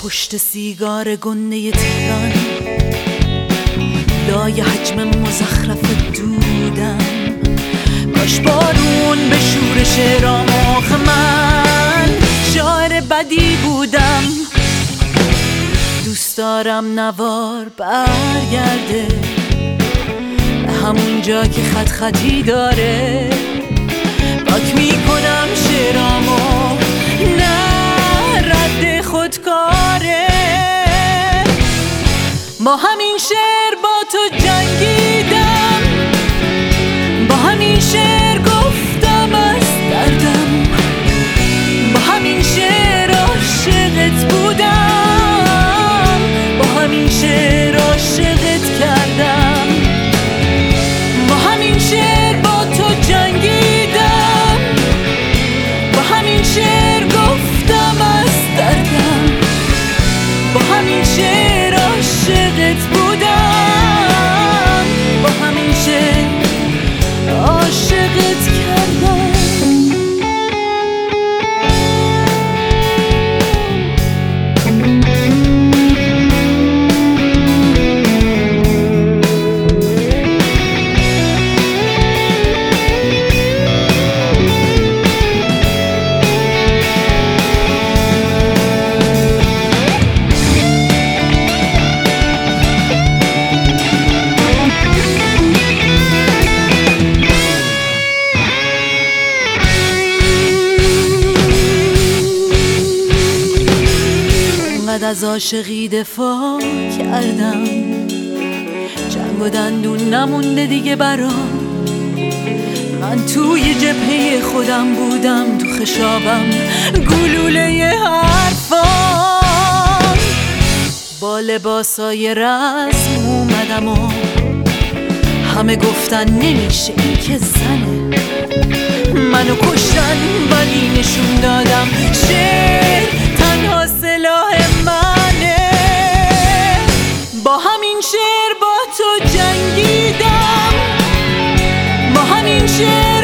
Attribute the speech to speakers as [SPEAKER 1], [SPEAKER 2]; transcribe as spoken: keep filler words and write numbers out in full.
[SPEAKER 1] پشت سیگار گنده تهران، لای حجم مزخرف دودم. کاش بارون به شور شعرام آخه من شاعر بدی بودم. دوست دارم نوار برگرده به همون جا که خط خطی داره. پاک میکنم شعرامو، نه رد خودکاره. با همین شعر با تو جنگیدم، با همین شعر گفتم از دردم، با همین شعر عاشقت بودم، با همین شعر عاشقت کردم. با همین شعر با تو جنگیدم، با همین شعر گفتم از دردم، با همین شعر عاشقت بودم، با همین شعر عاشقت کردم. از عاشقی دفاع کردم، جنگ و دندون نمونده دیگه برام. من توی جبهه خودم بودم، تو خشابم گلوله حرفام. با لباسای رسم اومدم و همه گفتن نمیشه این که زنه. منو کشتن ولی نشون دادم شعر تنها سلاح منه. با همین شعر با تو جنگیدم، با همین شعر